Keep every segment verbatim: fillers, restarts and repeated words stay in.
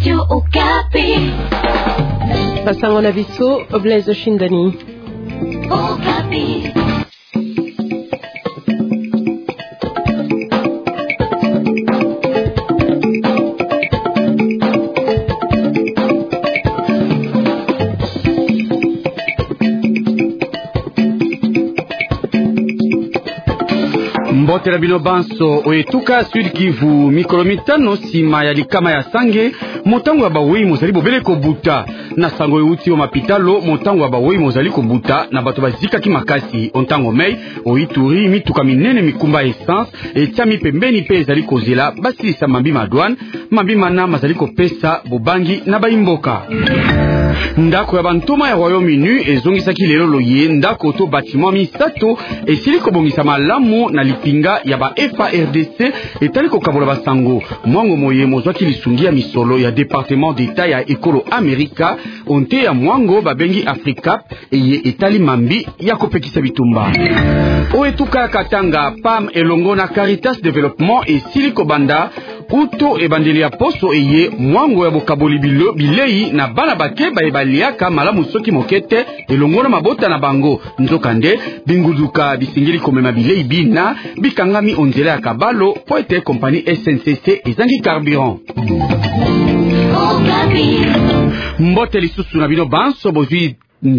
Radio Okapi. Basango na biso Blaise Shindani. Okapi. Mbotela bino banso oetuka Sud Kivu mikolo mitano sima ya likama ya sange motango ya bawei mozali bobele kobuta na sango euti o mapitalo motango ya bawei mozali kobuta na bato bazikaki makasi ontango mei oituri mituka minene mikumba essence etiami pembeni pe ezali kozela basilisa mambi madouane mambi mana mazali kopesa bobangi na baimboka. Ndako ya bantoma ya Royaume-Uni ezongisaki lelo loye ndako to bâtiment misato esili kobongisa malamu na lipinga ya ba F A R D C etali kokabola basango mwango moye mozwaki lisungi ya misolo ya département d'état ya ekolo Amerika onte ya mwango babengi Afrika eye etali mambi ya kopekisa bitumba. Oetuka Katanga P A M elongo na Caritas Development esili kobanda uto ebandeli ya poso eye mwango ya bokaboli bilo bilei na bana bake baebaliaka malamu soki mokete elongo na mabota na bango nzokande binguduka bisingili komema bilei bina bikangami onzela ya kabalo po ete kompani S N C C ezangi carburant. Mbote lisusu na bino banso bozwi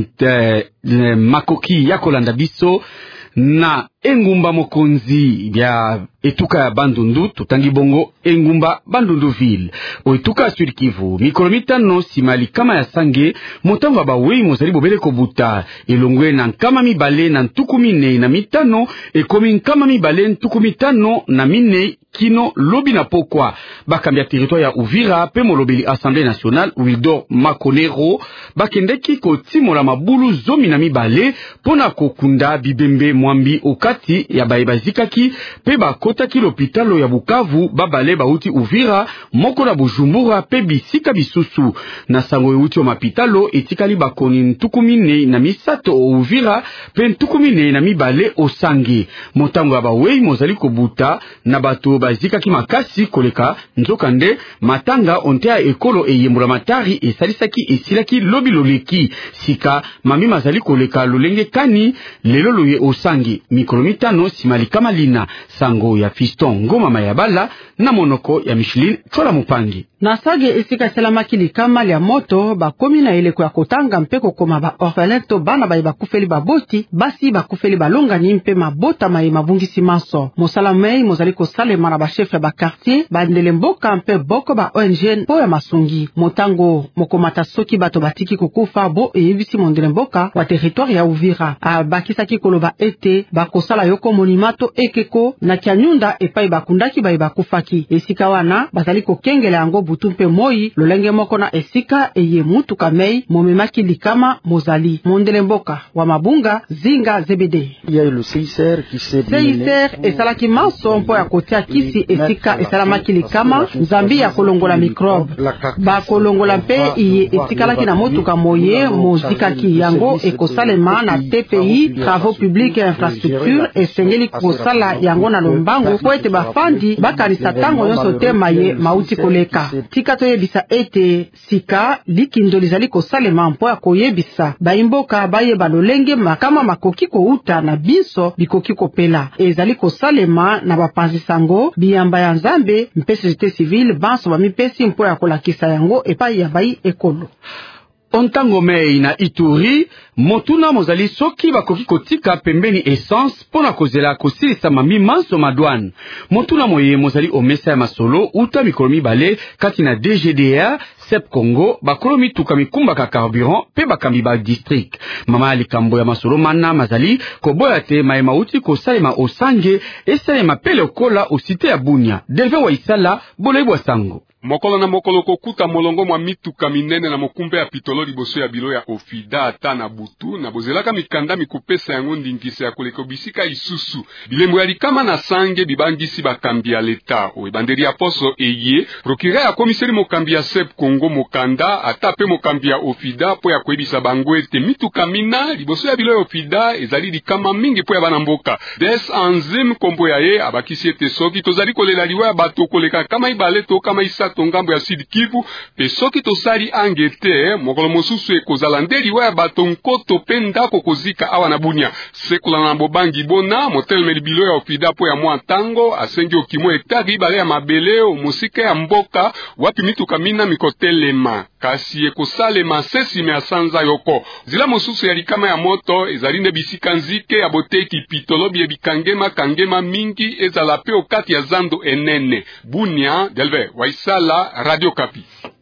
makoki ya kolanda biso na engumba mokonzi ya etuka ya Bandundu tutangi bongo engumba Bandundu ville oetuka Sud Kivu mikolo mitano simali kama ya sange motango bawei mozali bobele kobuta elongwe na nkama mibale na ntuku mine na mitano ekomi nkama mibale ntuku mitano na mine kino lobi na pokwa bakambia territoire ya Uvira pe molobeli Assemblée nationale Wildor Makonero bakendeki kotimola mabulu zomi na mibale pona kokunda bibembe mwambi okati ya baebazikaki pe bakotaki l'hôpital ya Bukavu babale bauti Uvira moko na Bujumbura pe bisika bisusu na sango euti o mapitalo etikali bakoni ntuku mine na misato o Uvira pe ntuku mine na mibale osange motango ya bawei mozali kobuta na bato bazikaki makasi koleka nzokande matanga ontea ekolo eyembola matari esalisaki esilaki lobi loleki sika mami mazali koleka lolenge kani lelo loye osange mikolo mitano simali kama lina sango ya Fiston Ngoma Mayabala na monoko ya Micheline Chola Mupangi. Na sage esika selamaki likama ya moto bakomi na eleko ya kotanga mpeko koma ba orphelin to bana baye bakufeli baboti basi bakufeli balongani mpe mabota maye mabungisi maso mosala mei mozali kosalema na ba chef ya ba quartier bandele mboka mpe boko ba O N G po ya masungi motango mokomata soki bato batiki kokufa bo eyebisi mondele mboka wa territoire ya Uvira abakisaki koloba ete bakosala yoko monimato ekeko na kianyunda epai bakundaki baye bakufaki esika wana bazali kokengela yango butu mpe moi lolenge moko na esika eye mutuka mei momemaki likama mozali mondele mboka wa mabunga zinga zebede C I C R esalaki maso mpo ya kotia kisi esika esalamaki likama nzambi ya kolongola microbe bakolongola mpe iye esikalaki na motuka moye mozikaki yango ekosalema na T P I travaux publics et infrastructure esengeli kosala yango na lombango po ete bafandi bakanisa tango nyonso te maye mauti koleka tika toyebisa ete sika likindo lizali kosalema mpo ya koyebisa baimboka bayeba lolenge makama makoki kouta na biso bikoki kopela ezali kosalema na bapanzi sango biyamba ya nzambe mpe société civile banso bamipesi mpo ya kolakisa yango epai ya bai ekolo. Ontango mei na Ituri motuna mozali soki bakoki kotika pembeni essence pona kozela kosilisa mami manso madouane motuna moye mozali omesa ya masolo uta mikolo mibale kati na D G D R Sep Congo bakolo mituka mikumbaka carburant pe bakambi ba district mama likambo ya masolo mana mazali koboya te maye mauti kosalema osange esalema pele okola osite ya Bunia deve wa isala bolebwa sango mokolo na mokolo kokuta molongo mwa mituka minene na mokumbe ya pitolo liboso ya bilo ya ofida ata na butu na bozelaka mikanda mikopesa yango ndingisa ya koleka bisika isusu bilembo ya likama na sange bibangisi bakambi ya leta o ebanderi ya poso eye procureur ya komiseri mokambi ya Sep Congo mokanda ata pe mokambi ya ofida po ya koyebisa bango ete mituka mina liboso ya bilo ya ofida ezali likama mingi po ya bana mboka des anzim kombo ya ye abakisi ete soki tozali kolela liwa ya bato koleka kama ibale to kama isa to ngambo ya Sud Kivu pe soki tosali angete mokolo mosusu ekozala nde liwa ya bato nkoto pe ndako kozika awa na Bunia sekula na bobangi bona motelmeli bilo ya ofida po ya mwa tango asengi okimo hektare ibale ya mabele mosika ya mboka wapi mituka mina mikotelema kasi ekosalema sesi me asanza yoko zila mosusu ya likama ya moto ezali nde bisika nzike ya boteki pitolobi ebikangema kangema mingi ezala pe okati ya zando enene. Bunia, Delve, Waisala, Radio Kapi.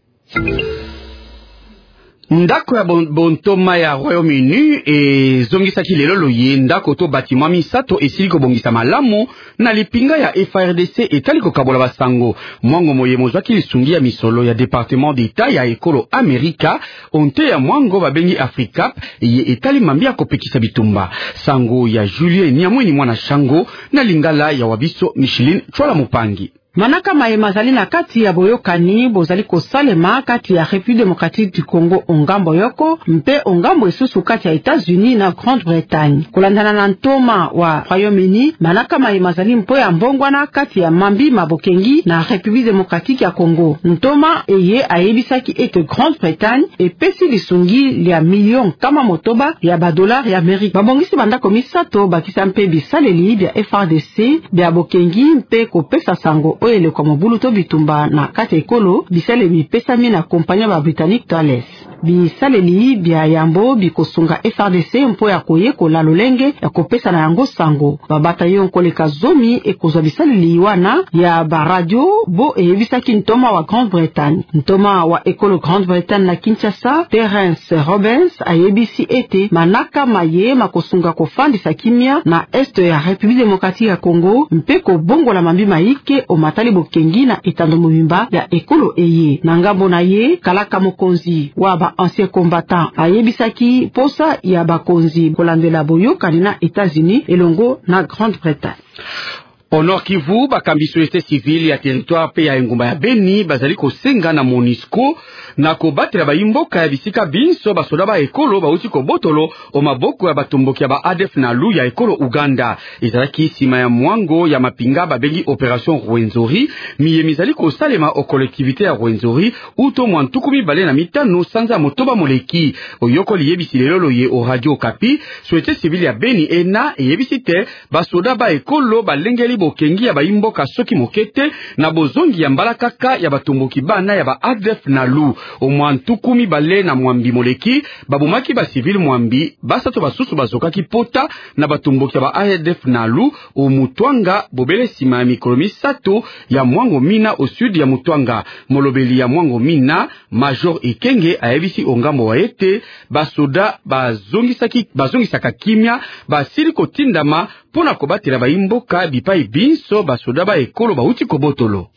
Ndako ya bontoma ya Royaume-Uni e zongisaki lelo loye ndako to bâtiment misato esili ko bongisa malamu na lipinga ya F R D C etali ko kabola basango mwango moye mozwaki lisungi ya misolo ya département d'État ya ekolo Amerika onte ya mwango babengi Africa ye etali mambia kopekisa bitumba sango ya Julien Nyamweni mwana shango na lingala ya wabiso Micheline Chwala Mupangi. Manaka mayema zali na kati ya boyokani bozali kosalema kati ya République démocratique du Congo ongambo yoko mpe ongambo esusu kati ya États-Unis na Grande-Bretagne. Kulandana na ntoma wa Royaume-Uni, manaka mayema zali mpo ya mbongwana kati ya mambi mabokengi na République démocratique ya Congo. Ntoma eye ayebisaki ete Grande-Bretagne epesi lisungi lia million kama motoba ya badolar ya Amerika. Babongisi bandako misato bakisa mpe bisaleli bya F R D C bya bokengi mpe kopesa sango oele kwa mobulu to bitumba na kati ekolo bisale mipesami na kompanya ba Britannique Thales. Bisaleli bya yambo bikosunga F R D C mpo ya koyekola lolenge ya kopesa na yango sango. Babataillon koleka zomi ekozwa bisaleli wana ya ba radio bo eyebisaki ntoma wa Grande-Bretagne. Ntoma wa ekolo Grande-Bretagne na Kinshasa, Terence Robbins ayebisi ete manaka maye makosunga kofandisa kimia na este ya République démocratique ya Congo mpe ko bongola mambi maike o matali bokengi na etando mobimba ya ekolo eye. Na ngambo na ye kalaka mokonzi wa ba ancien combattant ayebisaki posa ya bakonzi kolandela boyokani na États-Unis elongo na Grande-Bretagne. Honor Kivu bakambi société civile ya territoire pe ya engumba ya Beni bazali kosenga na MONUSCO na kobatela bayimboka ya bisika binso basoda ba ekolo bauti ko botolo o maboko ya batomboki ya ba A D F na lu ya ekolo Uganda ezalaki sima ya mwango ya mapinga babengi opération Rwenzori miye mizali ko salema o collectivité ya Rwenzori uto mwantuku mibale na mitano sanza motoba moleki oyoko liyebisi lelo ye o Radio Kapi société civile ya Beni ena yebisi te basoda ba ekolo balengeli bokengi ya baimboka soki mokete na bozongi ya mbalakaka ya batomboki bana ya ba A D F na lu o mwantuku mibale na mwambi moleki babomaki ba civil mwambi basato basusu bazokaki pota na batomboki ya ba A D F na lu o Mutwanga bobele sima ya mikolo misato ya mwango mina au sud ya Mutwanga molobeli ya mwango mina Major Ikenge ayebisi ongambo wa ete basoda bazongisaki bazongisaka kimia basili kotindama pona kobatela baimboka bipai binso basoda ba ekolo bauti kobotolo.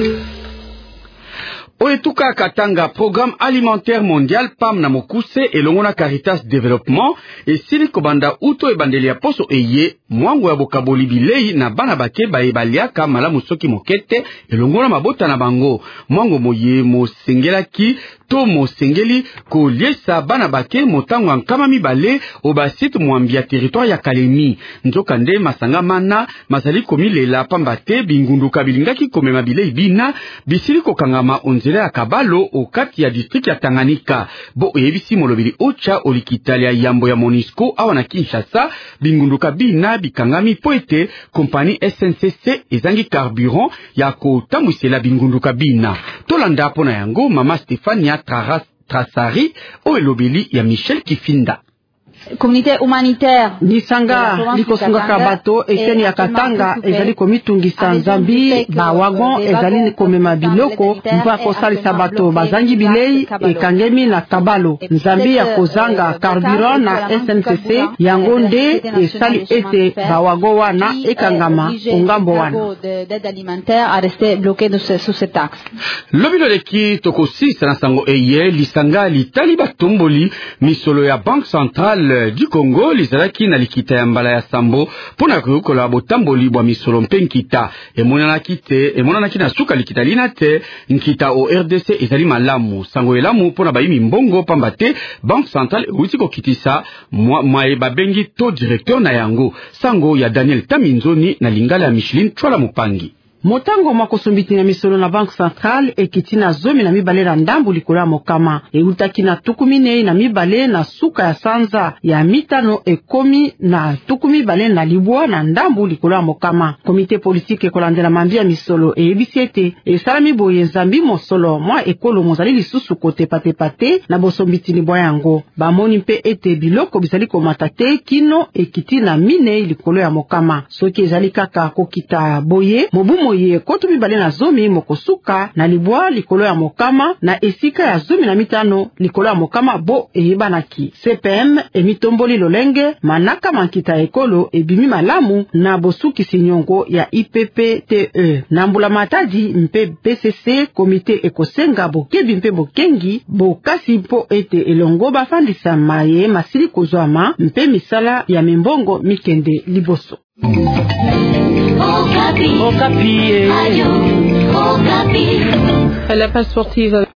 Oetuka Katanga Programme Alimentaire Mondial P A M na Mokuse elongo na Caritas Développement esili kobanda uto ebandeli ya poso eye mwango ya bokaboli bilei na bana bake baebaliaka malamu soki mokete elongo na mabota na bango mwango moye mosengelaki to mosengeli koliesa bana bake motango nkama mibale obasite mwambi ya territoire ya Kalemi nzoka nde masanga mana mazali komilela pambate bingunduka bilingaki komema bilei bina bisili kokangama onzela ya Kabalo okati ya district ya Tanganyika bo oyebisi molobeli ocha olikitalia yambo ya MONUSCO awa na Kinshasa bingunduka bina bikangami po ete kompani S N C C ezangi carburant ya kotambwisela bingunduka bina tolanda po na yango mama Stefania Trasari o elobeli ya Michel Kifinda. Communauté humanitaire nisanga likosungaka bato ekeni ya Katanga ezali komitungisa nzambi ba wagon ezali komema biloko mpa kosalisa bato bazangi bilei ekangemi na Kabalo nzambi ya kozanga carburant na S N C C yango nde esali ete ba wagon wana ekangama ongambo wana d'aide alimentaire a resté bloqué sous cette axe. Lobilo leki tokosisa na sango eye lisanga litali batomboli misolo ya Banque Centrale du Congo lizalaki na likita ya mbala ya sambo pona kukola botamboli bwa misolo mpenkita emonana kite emonana kina suka likita lina te nkita o R D C ezali malamu sango elamu pona baimi mbongo pambate Banque Centrale uti ko kitisa mwa mwa babengi to directeur na yango sango ya Daniel Taminzoni na lingala ya Micheline Chwala Mupangi. motango mwa kosumbiti na misolo na Banque Centrale ekiti na zomi na mibale na ndambu likolo ya mokama eutaki na tuku minei na mibale na suka ya sanza ya mitano ekomi na tuku mibale na libwa na ndambu likolo ya mokama. Komite politique ekolandela mambi ya misolo eyebisi ete esalami boye nzambi mosolo mwa ekolo mozali lisusu kotepatepate na bosombiti libwa yango. Bamoni mpe ete biloko bizali komata te kino ekiti na minei likolo ya mokama. Soki ezali kaka kokita boye mobu moye koto mibale na zomi mokosuka na libwa likolo ya mokama na esika ya zomi na mitano likolo ya mokama bo eyebanaki. C P M emitomboli lolenge manaka mankita ekolo ebimi malamu na bosuki sinyongo ya I P P T E. Nambula matadi mpe B C C komite ekosenga bokebi mpe bokengi bokasi mpo ete elongo bafandisa maye masili kozwama mpe misala ya mimbongo mikende liboso. Okapi. Okapi. Ayo, Okapi. À la page sportive.